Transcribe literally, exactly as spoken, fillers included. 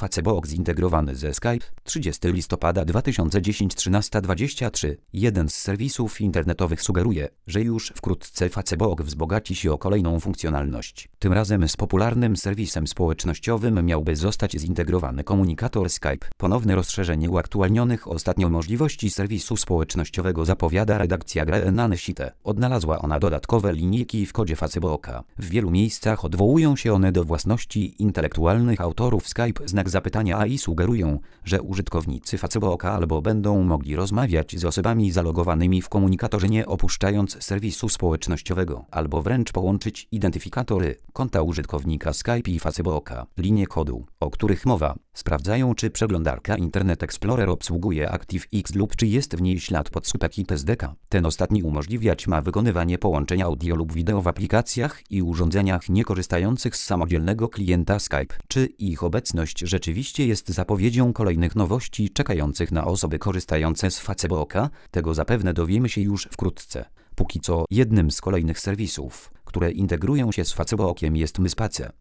Facebook zintegrowany ze Skype, trzydziestego listopada dwa tysiące dziesiątego, trzynaście dwadzieścia trzy. Jeden z serwisów internetowych sugeruje, że już wkrótce Facebook wzbogaci się o kolejną funkcjonalność. Tym razem z popularnym serwisem społecznościowym miałby zostać zintegrowany komunikator Skype. Ponowne rozszerzenie uaktualnionych ostatnio możliwości serwisu społecznościowego zapowiada redakcja Greenandsite. Odnalazła ona dodatkowe linijki w kodzie Facebooka. W wielu miejscach odwołują się one do własności intelektualnych autorów Skype. Znak zapytania i sugerują, że użytkownicy Facebooka albo będą mogli rozmawiać z osobami zalogowanymi w komunikatorze nie opuszczając serwisu społecznościowego, albo wręcz połączyć identyfikatory konta użytkownika Skype i Facebooka. Linie kodu, o których mowa, sprawdzają, czy przeglądarka Internet Explorer obsługuje ActiveX lub czy jest w niej ślad podsłuchaki S D K. Ten ostatni umożliwiać ma wykonywanie połączeń audio lub wideo w aplikacjach i urządzeniach niekorzystających z samodzielnego klienta Skype. Czy ich obecność rzeczywiście jest zapowiedzią kolejnych nowości czekających na osoby korzystające z Facebooka? Tego zapewne dowiemy się już wkrótce. Póki co jednym z kolejnych serwisów, które integrują się z Facebookiem, jest MySpace.